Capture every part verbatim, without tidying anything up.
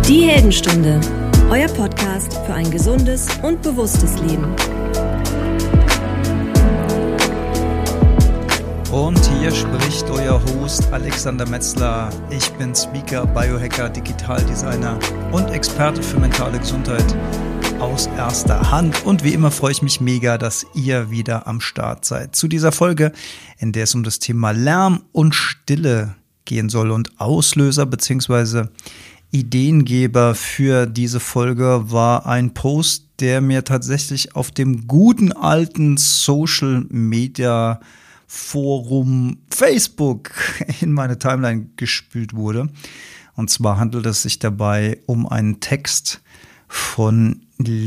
Die Heldenstunde, euer Podcast für ein gesundes und bewusstes Leben. Und hier spricht euer Host Alexander Metzler. Ich bin Speaker, Biohacker, Digitaldesigner und Experte für mentale Gesundheit aus erster Hand. Und wie immer freue ich mich mega, dass ihr wieder am Start seid. Zu dieser Folge, in der es um das Thema Lärm und Stille gehen soll und Auslöser bzw. Ideengeber für diese Folge war ein Post, der mir tatsächlich auf dem guten alten Social Media Forum Facebook in meine Timeline gespült wurde. Und zwar handelt es sich dabei um einen Text von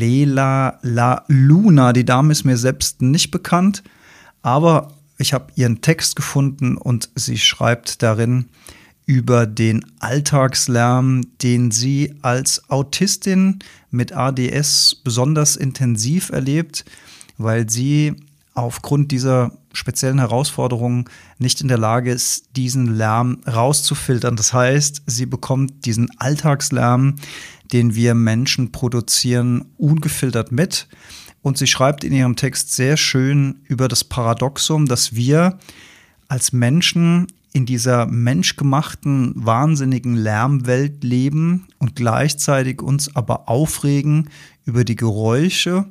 Lela La Luna. Die Dame ist mir selbst nicht bekannt, aber ich habe ihren Text gefunden und sie schreibt darin über den Alltagslärm, den sie als Autistin mit A D S besonders intensiv erlebt, weil sie aufgrund dieser speziellen Herausforderungen nicht in der Lage ist, diesen Lärm rauszufiltern. Das heißt, sie bekommt diesen Alltagslärm, den wir Menschen produzieren, ungefiltert mit. Und sie schreibt in ihrem Text sehr schön über das Paradoxum, dass wir als Menschen in dieser menschgemachten, wahnsinnigen Lärmwelt leben und gleichzeitig uns aber aufregen über die Geräusche,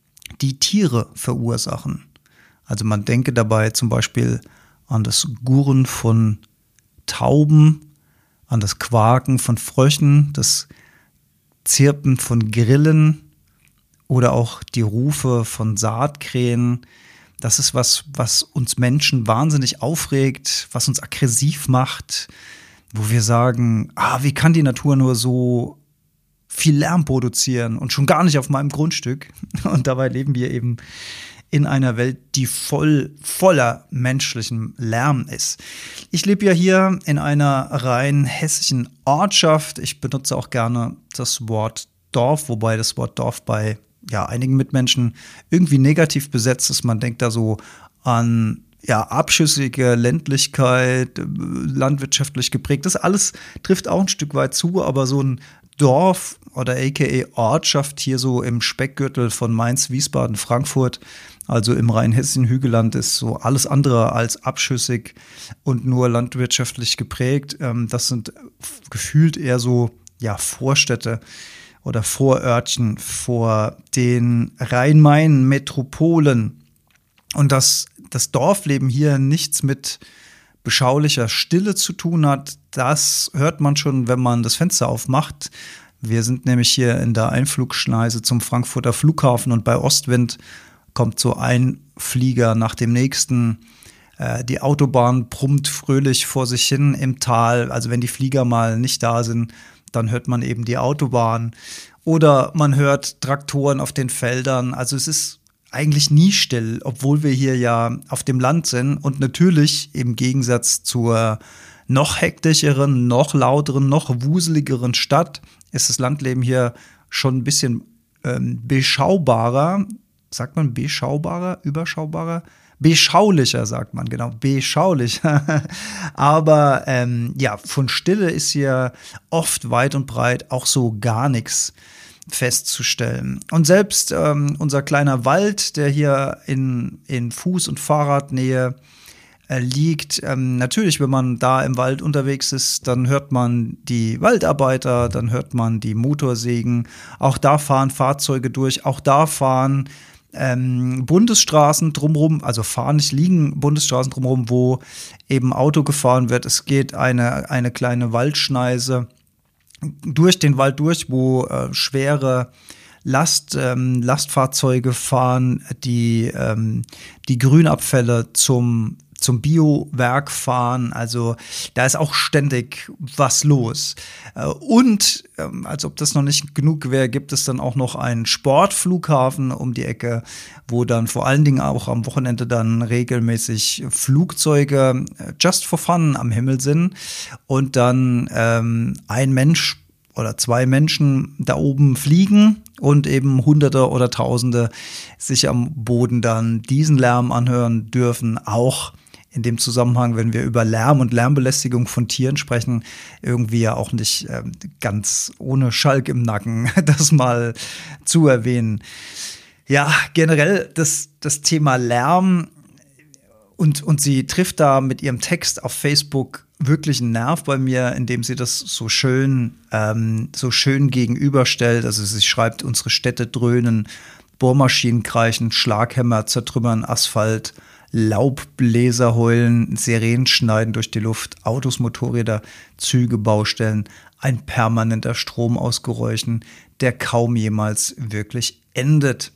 die Tiere verursachen. Also man denke dabei zum Beispiel an das Gurren von Tauben, an das Quaken von Fröschen, das Zirpen von Grillen oder auch die Rufe von Saatkrähen. Das ist was, was uns Menschen wahnsinnig aufregt, was uns aggressiv macht, wo wir sagen, ah, wie kann die Natur nur so viel Lärm produzieren und schon gar nicht auf meinem Grundstück. Und dabei leben wir eben in einer Welt, die voll voller menschlichem Lärm ist. Ich lebe ja hier in einer rein hessischen Ortschaft. Ich benutze auch gerne das Wort Dorf, wobei das Wort Dorf bei ja, einigen Mitmenschen irgendwie negativ besetzt ist. Man denkt da so an ja, abschüssige Ländlichkeit, landwirtschaftlich geprägt. Das alles trifft auch ein Stück weit zu, aber so ein Dorf oder aka Ortschaft hier so im Speckgürtel von Mainz, Wiesbaden, Frankfurt, also im rheinhessischen Hügelland, ist so alles andere als abschüssig und nur landwirtschaftlich geprägt. Das sind gefühlt eher so ja, Vorstädte oder Vorörtchen vor den Rhein-Main-Metropolen. Und dass das Dorfleben hier nichts mit beschaulicher Stille zu tun hat, das hört man schon, wenn man das Fenster aufmacht. Wir sind nämlich hier in der Einflugschneise zum Frankfurter Flughafen und bei Ostwind kommt so ein Flieger nach dem nächsten. Äh, die Autobahn brummt fröhlich vor sich hin im Tal. Also wenn die Flieger mal nicht da sind, dann hört man eben die Autobahn oder man hört Traktoren auf den Feldern. Also es ist eigentlich nie still, obwohl wir hier ja auf dem Land sind. Und natürlich im Gegensatz zur noch hektischeren, noch lauteren, noch wuseligeren Stadt ist das Landleben hier schon ein bisschen ähm, beschaubarer. Sagt man beschaubarer, überschaubarer? Beschaulicher, sagt man, genau, beschaulicher. Aber ähm, ja, von Stille ist hier oft weit und breit auch so gar nichts festzustellen. Und selbst ähm, unser kleiner Wald, der hier in, in Fuß- und Fahrradnähe äh, liegt, ähm, natürlich, wenn man da im Wald unterwegs ist, dann hört man die Waldarbeiter, dann hört man die Motorsägen, auch da fahren Fahrzeuge durch, auch da fahren Ähm, Bundesstraßen drumherum, also fahren nicht, liegen Bundesstraßen drumherum, wo eben Auto gefahren wird. Es geht eine, eine kleine Waldschneise durch den Wald durch, wo äh, schwere Last, ähm, Lastfahrzeuge fahren, die ähm, die Grünabfälle zum zum Biowerk fahren, also da ist auch ständig was los. Und als ob das noch nicht genug wäre, gibt es dann auch noch einen Sportflughafen um die Ecke, wo dann vor allen Dingen auch am Wochenende dann regelmäßig Flugzeuge just for fun am Himmel sind und dann ähm, ein Mensch oder zwei Menschen da oben fliegen und eben Hunderte oder Tausende sich am Boden dann diesen Lärm anhören dürfen, auch in dem Zusammenhang, wenn wir über Lärm und Lärmbelästigung von Tieren sprechen, irgendwie ja auch nicht äh, ganz ohne Schalk im Nacken, das mal zu erwähnen. Ja, generell das, das Thema Lärm und, und sie trifft da mit ihrem Text auf Facebook wirklich einen Nerv bei mir, indem sie das so schön, ähm, so schön gegenüberstellt. Also sie schreibt, unsere Städte dröhnen, Bohrmaschinen kreischen, Schlaghämmer zertrümmern Asphalt, Laubbläser heulen, Sirenen schneiden durch die Luft, Autos, Motorräder, Züge, Baustellen, ein permanenter Strom aus Geräuschen, der kaum jemals wirklich endet.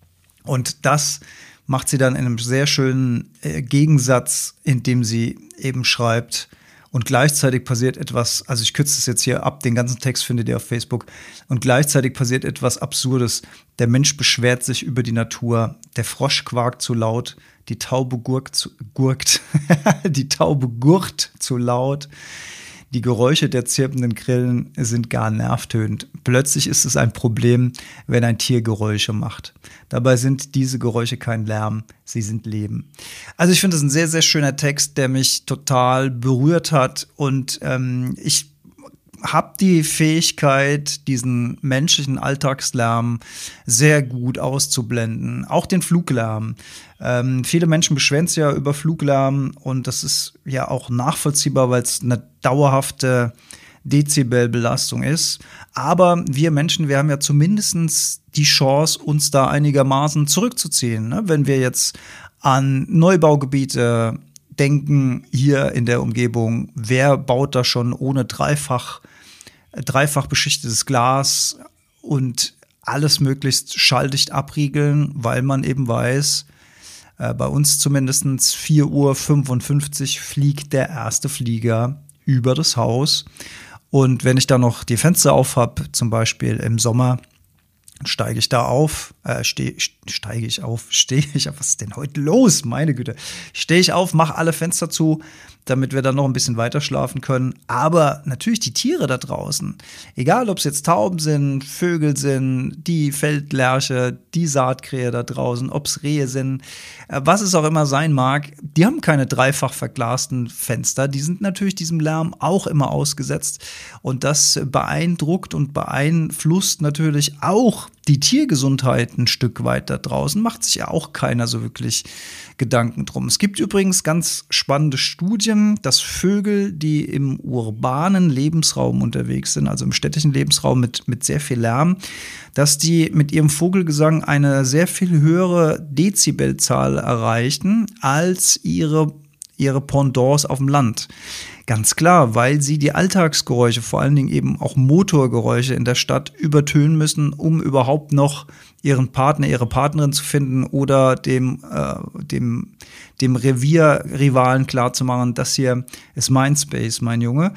Und das macht sie dann in einem sehr schönen äh, Gegensatz, in dem sie eben schreibt, und gleichzeitig passiert etwas, also ich kürze das jetzt hier ab, den ganzen Text findet ihr auf Facebook, und gleichzeitig passiert etwas Absurdes. Der Mensch beschwert sich über die Natur, der Frosch quakt zu laut, die Taube gurkt, zu, gurkt, die Taube gurrt zu laut. Die Geräusche der zirpenden Grillen sind gar nervtötend. Plötzlich ist es ein Problem, wenn ein Tier Geräusche macht. Dabei sind diese Geräusche kein Lärm, sie sind Leben. Also ich finde das ein sehr, sehr schöner Text, der mich total berührt hat. Und ähm, ich habe die Fähigkeit, diesen menschlichen Alltagslärm sehr gut auszublenden. Auch den Fluglärm. Ähm, viele Menschen beschweren sich ja über Fluglärm und das ist ja auch nachvollziehbar, weil es eine dauerhafte Dezibelbelastung ist. Aber wir Menschen, wir haben ja zumindest die Chance, uns da einigermaßen zurückzuziehen. Ne? Wenn wir jetzt an Neubaugebiete denken, hier in der Umgebung, wer baut da schon ohne dreifach, dreifach beschichtetes Glas und alles möglichst schalldicht abriegeln, weil man eben weiß, äh, bei uns zumindest vier Uhr fünfundfünfzig fliegt der erste Flieger über das Haus. Und wenn ich da noch die Fenster auf habe, zum Beispiel im Sommer, steige ich da auf, äh, steh, steige ich auf, stehe ich auf, was ist denn heute los? Meine Güte. Stehe ich auf, mache alle Fenster zu, damit wir dann noch ein bisschen weiter schlafen können. Aber natürlich die Tiere da draußen, egal ob es jetzt Tauben sind, Vögel sind, die Feldlerche, die Saatkrähe da draußen, ob es Rehe sind, äh, was es auch immer sein mag, die haben keine dreifach verglasten Fenster. Die sind natürlich diesem Lärm auch immer ausgesetzt. Und das beeindruckt und beeinflusst natürlich auch die Tiergesundheit ein Stück weit da draußen, macht sich ja auch keiner so wirklich Gedanken drum. Es gibt übrigens ganz spannende Studien, dass Vögel, die im urbanen Lebensraum unterwegs sind, also im städtischen Lebensraum mit, mit sehr viel Lärm, dass die mit ihrem Vogelgesang eine sehr viel höhere Dezibelzahl erreichen als ihre, ihre Pendants auf dem Land. Ganz klar, weil sie die Alltagsgeräusche, vor allen Dingen eben auch Motorgeräusche in der Stadt übertönen müssen, um überhaupt noch ihren Partner, ihre Partnerin zu finden oder dem, äh, dem, dem Revierrivalen klarzumachen, das hier ist mein Space, mein Junge.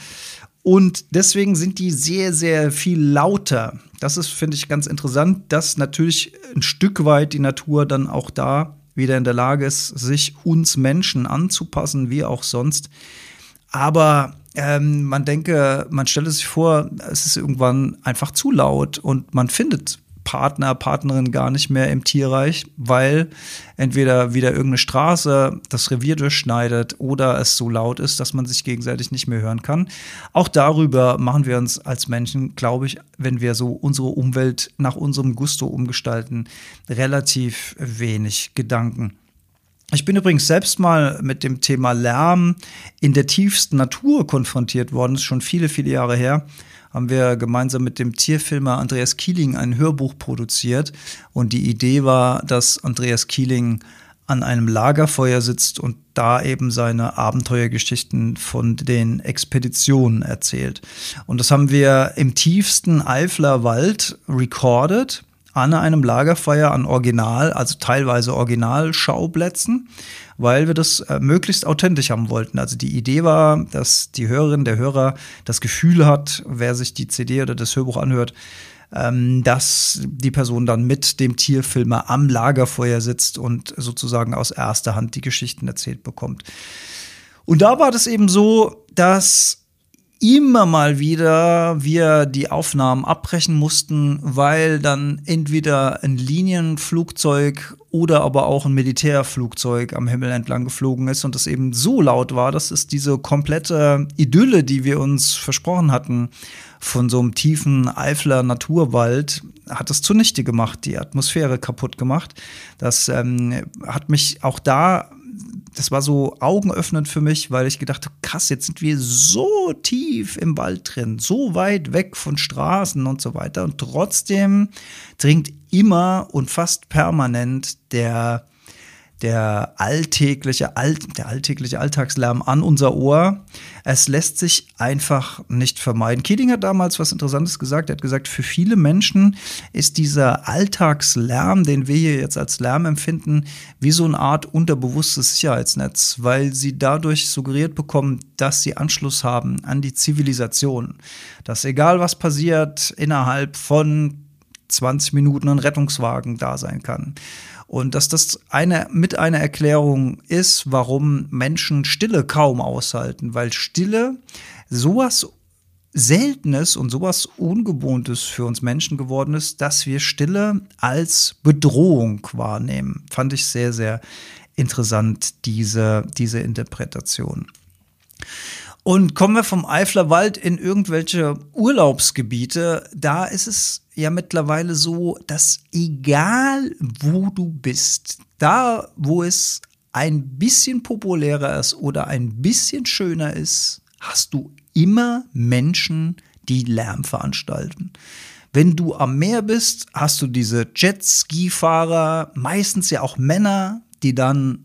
Und deswegen sind die sehr, sehr viel lauter. Das ist, finde ich, ganz interessant, dass natürlich ein Stück weit die Natur dann auch da wieder in der Lage ist, sich uns Menschen anzupassen, wie auch sonst. Aber ähm, man denke, man stelle sich vor, es ist irgendwann einfach zu laut und man findet Partner, Partnerin gar nicht mehr im Tierreich, weil entweder wieder irgendeine Straße das Revier durchschneidet oder es so laut ist, dass man sich gegenseitig nicht mehr hören kann. Auch darüber machen wir uns als Menschen, glaube ich, wenn wir so unsere Umwelt nach unserem Gusto umgestalten, relativ wenig Gedanken. Ich bin übrigens selbst mal mit dem Thema Lärm in der tiefsten Natur konfrontiert worden. Das ist schon viele, viele Jahre her. Haben wir gemeinsam mit dem Tierfilmer Andreas Kieling ein Hörbuch produziert. Und die Idee war, dass Andreas Kieling an einem Lagerfeuer sitzt und da eben seine Abenteuergeschichten von den Expeditionen erzählt. Und das haben wir im tiefsten Eifler Wald recorded. An einem Lagerfeuer an Original, also teilweise Originalschauplätzen, weil wir das äh, möglichst authentisch haben wollten. Also die Idee war, dass die Hörerin, der Hörer das Gefühl hat, wer sich die C D oder das Hörbuch anhört, ähm, dass die Person dann mit dem Tierfilmer am Lagerfeuer sitzt und sozusagen aus erster Hand die Geschichten erzählt bekommt. Und da war das eben so, dass immer mal wieder wir die Aufnahmen abbrechen mussten, weil dann entweder ein Linienflugzeug oder aber auch ein Militärflugzeug am Himmel entlang geflogen ist und es eben so laut war, dass es diese komplette Idylle, die wir uns versprochen hatten, von so einem tiefen Eifler Naturwald, hat es zunichte gemacht, die Atmosphäre kaputt gemacht. Das ähm, hat mich auch da Das war so augenöffnend für mich, weil ich gedacht habe, krass, jetzt sind wir so tief im Wald drin, so weit weg von Straßen und so weiter. Und trotzdem dringt immer und fast permanent der, der alltägliche, Alt, der alltägliche Alltagslärm an unser Ohr. Es lässt sich einfach nicht vermeiden. Keating hat damals was Interessantes gesagt. Er hat gesagt, für viele Menschen ist dieser Alltagslärm, den wir hier jetzt als Lärm empfinden, wie so eine Art unterbewusstes Sicherheitsnetz, weil sie dadurch suggeriert bekommen, dass sie Anschluss haben an die Zivilisation. Dass egal was passiert, innerhalb von zwanzig Minuten ein Rettungswagen da sein kann. Und dass das eine, mit einer Erklärung ist, warum Menschen Stille kaum aushalten, weil Stille sowas Seltenes und sowas Ungewohntes für uns Menschen geworden ist, dass wir Stille als Bedrohung wahrnehmen. Fand ich sehr, sehr interessant, diese, diese Interpretation. Und kommen wir vom Eifler Wald in irgendwelche Urlaubsgebiete, da ist es ja mittlerweile so, dass egal wo du bist, da wo es ein bisschen populärer ist oder ein bisschen schöner ist, hast du immer Menschen, die Lärm veranstalten. Wenn du am Meer bist, hast du diese Jetski-Fahrer, meistens ja auch Männer, die dann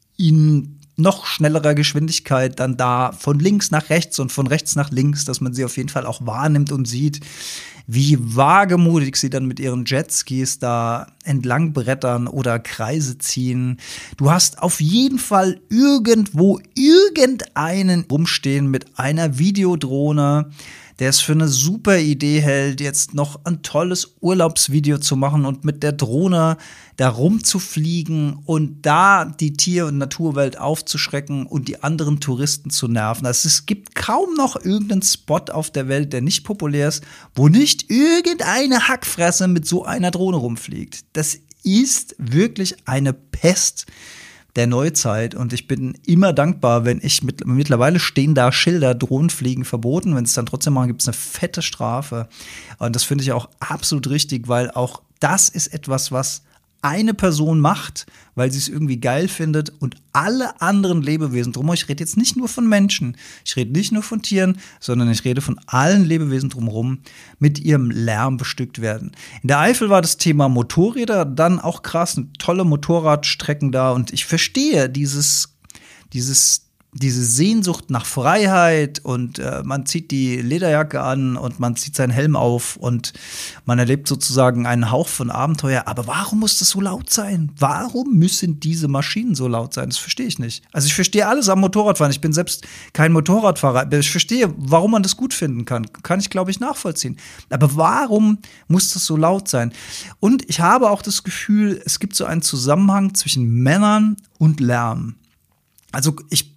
in noch schnellerer Geschwindigkeit dann da von links nach rechts und von rechts nach links, dass man sie auf jeden Fall auch wahrnimmt und sieht, wie wagemutig sie dann mit ihren Jetskis da entlang brettern oder Kreise ziehen. Du hast auf jeden Fall irgendwo irgendeinen rumstehen mit einer Videodrohne, der es für eine super Idee hält, jetzt noch ein tolles Urlaubsvideo zu machen und mit der Drohne da rumzufliegen und da die Tier- und Naturwelt aufzuschrecken und die anderen Touristen zu nerven. Also es gibt kaum noch irgendeinen Spot auf der Welt, der nicht populär ist, wo nicht irgendeine Hackfresse mit so einer Drohne rumfliegt. Das ist wirklich eine Pest der Neuzeit und ich bin immer dankbar, wenn ich mit, mittlerweile stehen da Schilder, Drohnenfliegen verboten, wenn es dann trotzdem machen, gibt es eine fette Strafe und das finde ich auch absolut richtig, weil auch das ist etwas, was eine Person macht, weil sie es irgendwie geil findet und alle anderen Lebewesen drumherum, ich rede jetzt nicht nur von Menschen, ich rede nicht nur von Tieren, sondern ich rede von allen Lebewesen drumherum, mit ihrem Lärm bestückt werden. In der Eifel war das Thema Motorräder dann auch krass, eine tolle Motorradstrecken da und ich verstehe dieses, dieses diese Sehnsucht nach Freiheit und äh, man zieht die Lederjacke an und man zieht seinen Helm auf und man erlebt sozusagen einen Hauch von Abenteuer. Aber warum muss das so laut sein? Warum müssen diese Maschinen so laut sein? Das verstehe ich nicht. Also ich verstehe alles am Motorradfahren. Ich bin selbst kein Motorradfahrer. Aber ich verstehe, warum man das gut finden kann. Kann ich, glaube ich, nachvollziehen. Aber warum muss das so laut sein? Und ich habe auch das Gefühl, es gibt so einen Zusammenhang zwischen Männern und Lärm. Also ich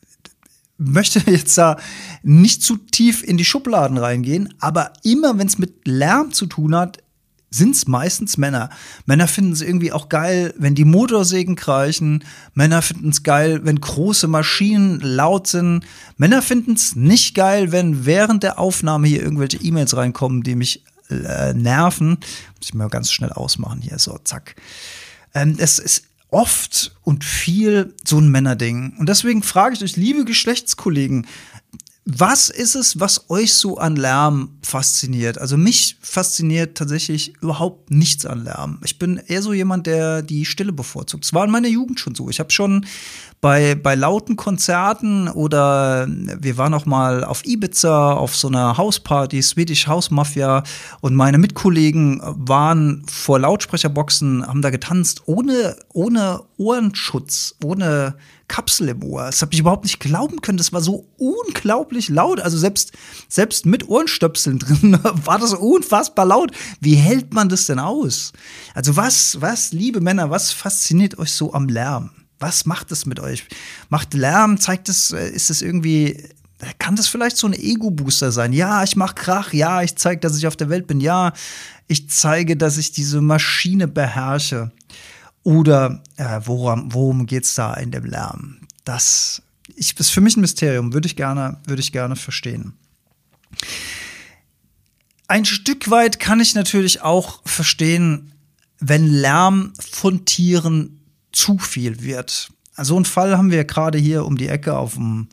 möchte jetzt da nicht zu tief in die Schubladen reingehen, aber immer, wenn es mit Lärm zu tun hat, sind es meistens Männer. Männer finden es irgendwie auch geil, wenn die Motorsägen kreischen. Männer finden es geil, wenn große Maschinen laut sind. Männer finden es nicht geil, wenn während der Aufnahme hier irgendwelche E-Mails reinkommen, die mich äh, nerven. Muss ich mal ganz schnell ausmachen hier, so, zack. Ähm, es ist oft und viel so ein Männerding. Und deswegen frage ich euch, liebe Geschlechtskollegen, was ist es, was euch so an Lärm fasziniert? Also mich fasziniert tatsächlich überhaupt nichts an Lärm. Ich bin eher so jemand, der die Stille bevorzugt. Es war in meiner Jugend schon so. Ich habe schon bei, bei lauten Konzerten oder wir waren auch mal auf Ibiza auf so einer Hausparty, Swedish House Mafia, und meine Mitkollegen waren vor Lautsprecherboxen, haben da getanzt, ohne, ohne Ohrenschutz, ohne Kapsel im Ohr. Das habe ich überhaupt nicht glauben können. Das war so unglaublich laut. Also selbst, selbst mit Ohrenstöpseln drin war das unfassbar laut. Wie hält man das denn aus? Also was, was, liebe Männer, was fasziniert euch so am Lärm? Was macht es mit euch? Macht Lärm, zeigt es, ist es irgendwie kann das vielleicht so ein Ego-Booster sein. Ja, ich mach Krach, ja, ich zeige, dass ich auf der Welt bin, ja, ich zeige, dass ich diese Maschine beherrsche. Oder äh, worum, worum geht's da in dem Lärm? Das ich, ist für mich ein Mysterium, würde ich gerne, würde ich gerne verstehen. Ein Stück weit kann ich natürlich auch verstehen, wenn Lärm von Tieren zu viel wird. So einen Fall haben wir gerade hier um die Ecke auf dem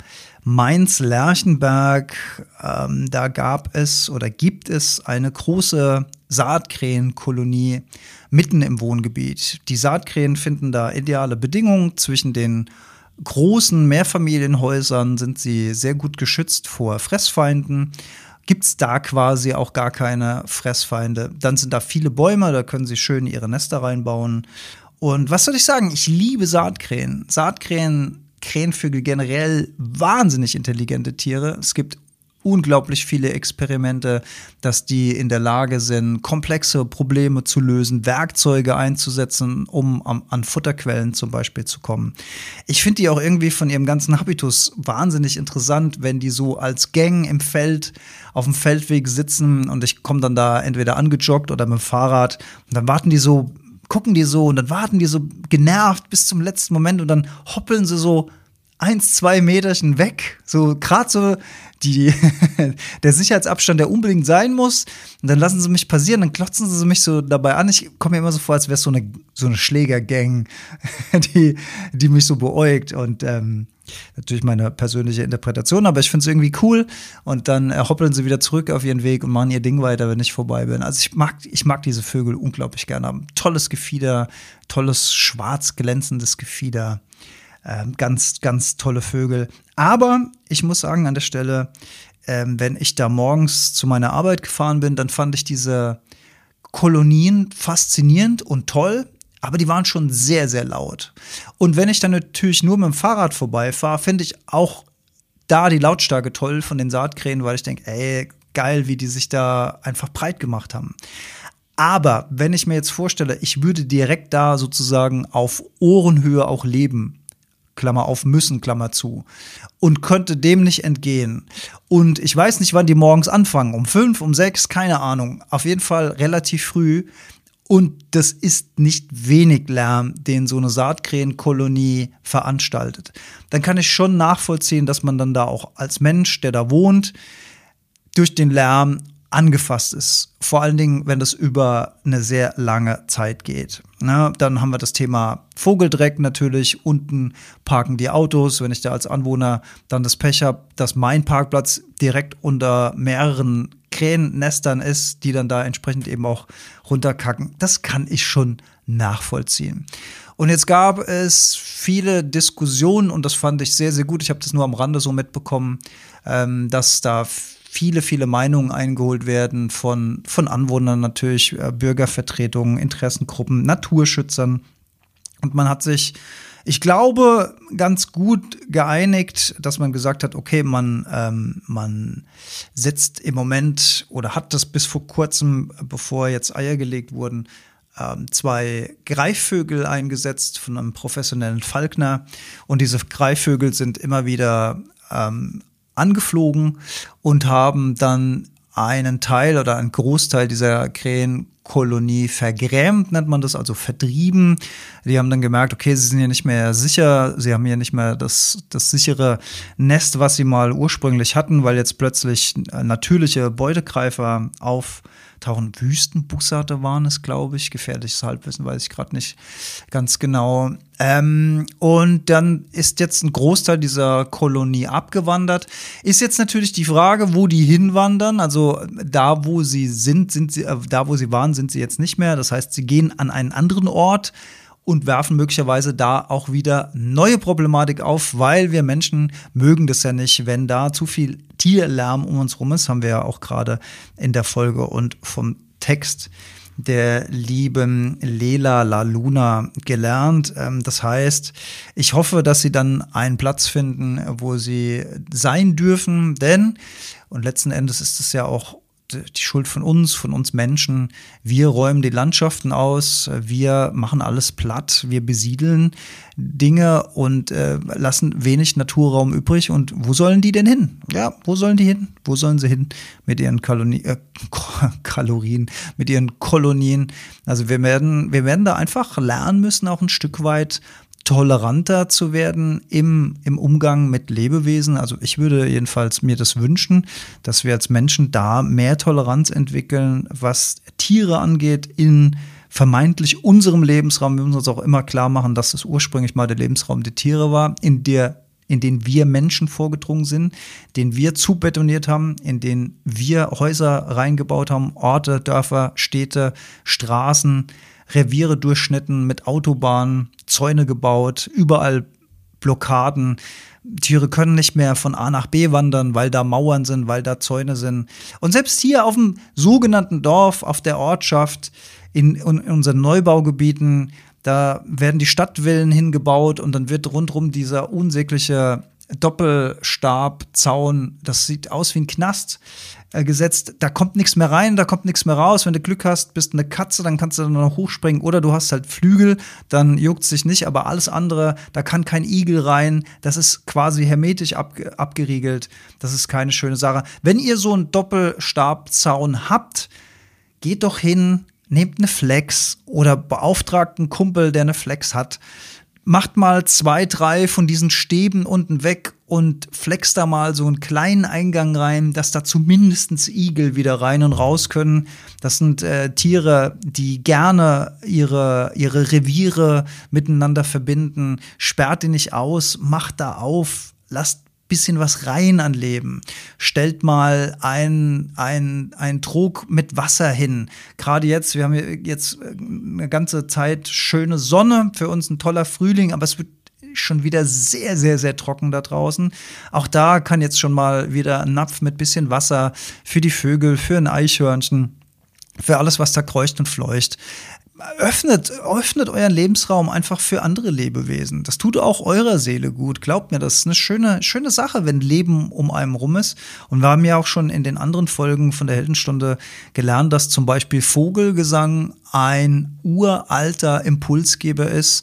Mainz-Lerchenberg. Ähm, da gab es oder gibt es eine große Saatkrähenkolonie mitten im Wohngebiet. Die Saatkrähen finden da ideale Bedingungen. Zwischen den großen Mehrfamilienhäusern sind sie sehr gut geschützt vor Fressfeinden. Gibt es da quasi auch gar keine Fressfeinde. Dann sind da viele Bäume, da können sie schön ihre Nester reinbauen. Und was soll ich sagen? Ich liebe Saatkrähen. Saatkrähen, Krähenvögel generell wahnsinnig intelligente Tiere. Es gibt unglaublich viele Experimente, dass die in der Lage sind, komplexe Probleme zu lösen, Werkzeuge einzusetzen, um an, an Futterquellen zum Beispiel zu kommen. Ich finde die auch irgendwie von ihrem ganzen Habitus wahnsinnig interessant, wenn die so als Gang im Feld, auf dem Feldweg sitzen und ich komme dann da entweder angejoggt oder mit dem Fahrrad und dann warten die so, gucken die so und dann warten die so genervt bis zum letzten Moment und dann hoppeln sie so eins, zwei Meterchen weg, so gerade so die, der Sicherheitsabstand, der unbedingt sein muss. Und dann lassen sie mich passieren, dann klotzen sie mich so dabei an. Ich komme mir immer so vor, als wäre es so eine, so eine Schlägergang, die, die mich so beäugt. Und ähm, natürlich meine persönliche Interpretation, aber ich finde es irgendwie cool. Und dann äh, hoppeln sie wieder zurück auf ihren Weg und machen ihr Ding weiter, wenn ich vorbei bin. Also ich mag, ich mag diese Vögel unglaublich gerne. Haben tolles Gefieder, tolles schwarz glänzendes Gefieder. Ähm, ganz, ganz tolle Vögel. Aber ich muss sagen an der Stelle, ähm, wenn ich da morgens zu meiner Arbeit gefahren bin, dann fand ich diese Kolonien faszinierend und toll, aber die waren schon sehr, sehr laut. Und wenn ich dann natürlich nur mit dem Fahrrad vorbeifahre, finde ich auch da die Lautstärke toll von den Saatkrähen, weil ich denke, ey, geil, wie die sich da einfach breit gemacht haben. Aber wenn ich mir jetzt vorstelle, ich würde direkt da sozusagen auf Ohrenhöhe auch leben, Klammer auf, müssen, Klammer zu, und könnte dem nicht entgehen. Und ich weiß nicht, wann die morgens anfangen, um fünf, um sechs, keine Ahnung. Auf jeden Fall relativ früh. Und das ist nicht wenig Lärm, den so eine Saatkrähenkolonie veranstaltet. Dann kann ich schon nachvollziehen, dass man dann da auch als Mensch, der da wohnt, durch den Lärm angefasst ist. Vor allen Dingen, wenn das über eine sehr lange Zeit geht. Na, dann haben wir das Thema Vogeldreck natürlich. Unten parken die Autos. Wenn ich da als Anwohner dann das Pech habe, dass mein Parkplatz direkt unter mehreren Krähennestern ist, die dann da entsprechend eben auch runterkacken. Das kann ich schon nachvollziehen. Und jetzt gab es viele Diskussionen und das fand ich sehr, sehr gut. Ich habe das nur am Rande so mitbekommen, ähm, dass da viele, viele Meinungen eingeholt werden von, von Anwohnern natürlich, äh, Bürgervertretungen, Interessengruppen, Naturschützern. Und man hat sich, ich glaube, ganz gut geeinigt, dass man gesagt hat, okay, man, ähm, man setzt im Moment oder hat das bis vor kurzem, bevor jetzt Eier gelegt wurden, ähm, zwei Greifvögel eingesetzt von einem professionellen Falkner. Und diese Greifvögel sind immer wieder ähm, angeflogen und haben dann einen Teil oder einen Großteil dieser Krähenkolonie vergrämt, nennt man das, also vertrieben. Die haben dann gemerkt, okay, sie sind hier nicht mehr sicher, sie haben hier nicht mehr das, das sichere Nest, was sie mal ursprünglich hatten, weil jetzt plötzlich natürliche Beutegreifer auftauchen. Wüstenbussarde waren es, glaube ich. Gefährliches Halbwissen, weiß ich gerade nicht ganz genau. Ähm, und dann ist jetzt ein Großteil dieser Kolonie abgewandert. Ist jetzt natürlich die Frage, wo die hinwandern. Also da, wo sie sind, sind sie, äh, da, wo sie waren, sind sie jetzt nicht mehr. Das heißt, sie gehen an einen anderen Ort und werfen möglicherweise da auch wieder neue Problematik auf, weil wir Menschen mögen das ja nicht, wenn da zu viel Tierlärm um uns rum ist, haben wir ja auch gerade in der Folge und vom Text der lieben Lela La Luna gelernt. Das heißt, ich hoffe, dass sie dann einen Platz finden, wo sie sein dürfen, denn, und letzten Endes ist es ja auch die Schuld von uns, von uns Menschen. Wir räumen die Landschaften aus, wir machen alles platt, wir besiedeln Dinge und äh, lassen wenig Naturraum übrig. Und wo sollen die denn hin? Ja, wo sollen die hin? Wo sollen sie hin mit ihren Kaloni- äh, Kalorien, mit ihren Kolonien? Also wir werden, wir werden da einfach lernen müssen, auch ein Stück weit toleranter zu werden im, im Umgang mit Lebewesen. Also ich würde jedenfalls mir das wünschen, dass wir als Menschen da mehr Toleranz entwickeln, was Tiere angeht, in vermeintlich unserem Lebensraum. Wir müssen uns auch immer klar machen, dass es ursprünglich mal der Lebensraum der Tiere war, in der in den wir Menschen vorgedrungen sind, den wir zubetoniert haben, in den wir Häuser reingebaut haben, Orte, Dörfer, Städte, Straßen, Reviere durchschnitten, mit Autobahnen, Zäune gebaut, überall Blockaden. Tiere können nicht mehr von A nach B wandern, weil da Mauern sind, weil da Zäune sind. Und selbst hier auf dem sogenannten Dorf, auf der Ortschaft, in, in unseren Neubaugebieten, da werden die Stadtvillen hingebaut und dann wird rundrum dieser unsägliche Doppelstabzaun, das sieht aus wie ein Knast, äh, gesetzt. Da kommt nichts mehr rein, da kommt nichts mehr raus. Wenn du Glück hast, bist du eine Katze, dann kannst du dann noch hochspringen. Oder du hast halt Flügel, dann juckt es dich nicht. Aber alles andere, da kann kein Igel rein. Das ist quasi hermetisch abge- abgeriegelt. Das ist keine schöne Sache. Wenn ihr so einen Doppelstabzaun habt, geht doch hin, nehmt eine Flex oder beauftragt einen Kumpel, der eine Flex hat. Macht mal zwei, drei von diesen Stäben unten weg und flext da mal so einen kleinen Eingang rein, dass da zumindest Igel wieder rein und raus können. Das sind äh, Tiere, die gerne ihre, ihre Reviere miteinander verbinden. Sperrt die nicht aus, macht da auf, lasst bisschen was rein an Leben. Stellt mal ein, ein, ein Trog mit Wasser hin. Gerade jetzt, wir haben jetzt eine ganze Zeit schöne Sonne, für uns ein toller Frühling, aber es wird schon wieder sehr, sehr, sehr trocken da draußen. Auch da kann jetzt schon mal wieder ein Napf mit bisschen Wasser für die Vögel, für ein Eichhörnchen, für alles, was da kreucht und fleucht. Öffnet, öffnet euren Lebensraum einfach für andere Lebewesen. Das tut auch eurer Seele gut. Glaubt mir, das ist eine schöne, schöne Sache, wenn Leben um einem rum ist. Und wir haben ja auch schon in den anderen Folgen von der Heldenstunde gelernt, dass zum Beispiel Vogelgesang ein uralter Impulsgeber ist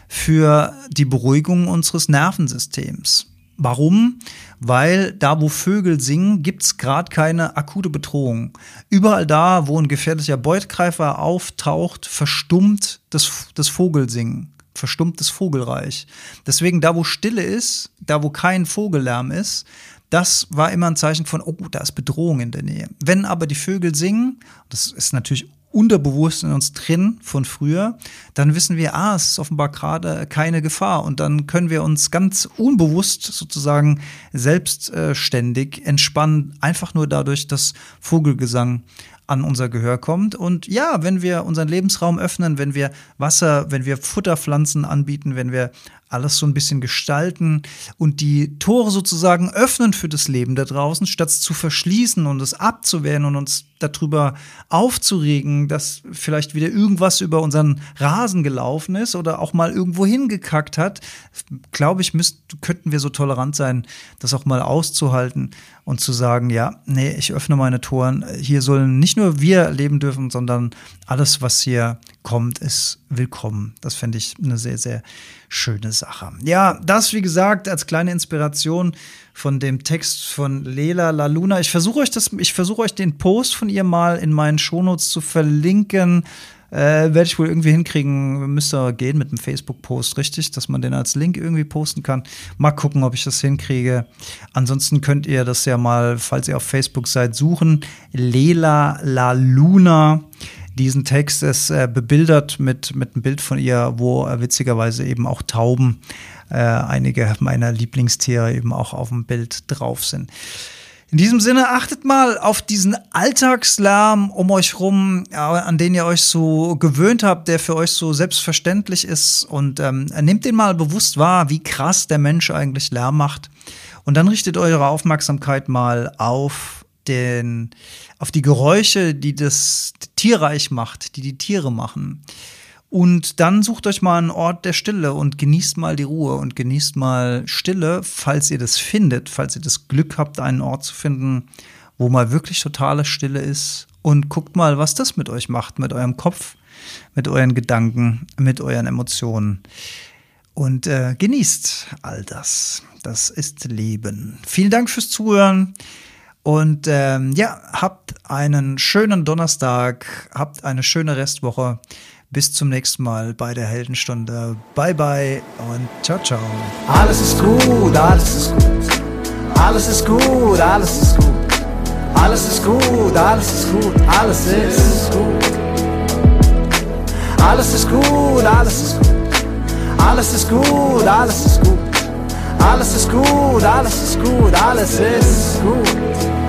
für die Beruhigung unseres Nervensystems. Warum? Weil da, wo Vögel singen, gibt's gerade keine akute Bedrohung. Überall da, wo ein gefährlicher Beutgreifer auftaucht, verstummt das, das Vogelsingen, verstummt das Vogelreich. Deswegen, da, wo Stille ist, da, wo kein Vogellärm ist, das war immer ein Zeichen von, oh, da ist Bedrohung in der Nähe. Wenn aber die Vögel singen, das ist natürlich unterbewusst in uns drin von früher, dann wissen wir, ah, es ist offenbar gerade keine Gefahr. Und dann können wir uns ganz unbewusst sozusagen selbstständig entspannen, einfach nur dadurch, dass Vogelgesang an unser Gehör kommt. Und ja, wenn wir unseren Lebensraum öffnen, wenn wir Wasser, wenn wir Futterpflanzen anbieten, wenn wir alles so ein bisschen gestalten und die Tore sozusagen öffnen für das Leben da draußen, statt es zu verschließen und es abzuwehren und uns darüber aufzuregen, dass vielleicht wieder irgendwas über unseren Rasen gelaufen ist oder auch mal irgendwo hingekackt hat, glaube ich, müsst, könnten wir so tolerant sein, das auch mal auszuhalten und zu sagen, ja, nee, ich öffne meine Toren. Hier sollen nicht nur wir leben dürfen, sondern alles, was hier kommt, ist willkommen. Das fände ich eine sehr, sehr schöne Sache. Ja, das, wie gesagt, als kleine Inspiration von dem Text von Lela La Luna. Ich versuche euch das, ich versuche euch den Post von ihr mal in meinen Shownotes zu verlinken. Äh, werde ich wohl irgendwie hinkriegen. Müsste gehen mit dem Facebook-Post, richtig, dass man den als Link irgendwie posten kann. Mal gucken, ob ich das hinkriege. Ansonsten könnt ihr das ja mal, falls ihr auf Facebook seid, suchen. Lela La Luna. Diesen Text ist äh, bebildert mit, mit einem Bild von ihr, wo äh, witzigerweise eben auch Tauben, äh, einige meiner Lieblingstiere eben auch auf dem Bild drauf sind. In diesem Sinne, achtet mal auf diesen Alltagslärm um euch rum, ja, an den ihr euch so gewöhnt habt, der für euch so selbstverständlich ist. Und ähm, nehmt den mal bewusst wahr, wie krass der Mensch eigentlich Lärm macht. Und dann richtet eure Aufmerksamkeit mal auf den, auf die Geräusche, die das Tierreich macht, die die Tiere machen. Und dann sucht euch mal einen Ort der Stille und genießt mal die Ruhe und genießt mal Stille, falls ihr das findet, falls ihr das Glück habt, einen Ort zu finden, wo mal wirklich totale Stille ist und guckt mal, was das mit euch macht, mit eurem Kopf, mit euren Gedanken, mit euren Emotionen. Und äh, genießt all das. Das ist Leben. Vielen Dank fürs Zuhören. Und ähm, ja, habt einen schönen Donnerstag, habt eine schöne Restwoche. Bis zum nächsten Mal bei der Heldenstunde. Bye bye und ciao, ciao. Alles ist gut, alles ist gut. Alles ist gut, alles ist gut. Alles ist gut, alles ist gut. Alles ist gut. Alles ist gut, alles ist gut. Alles ist gut, alles ist gut. Alles ist gut, alles ist gut, alles ist gut.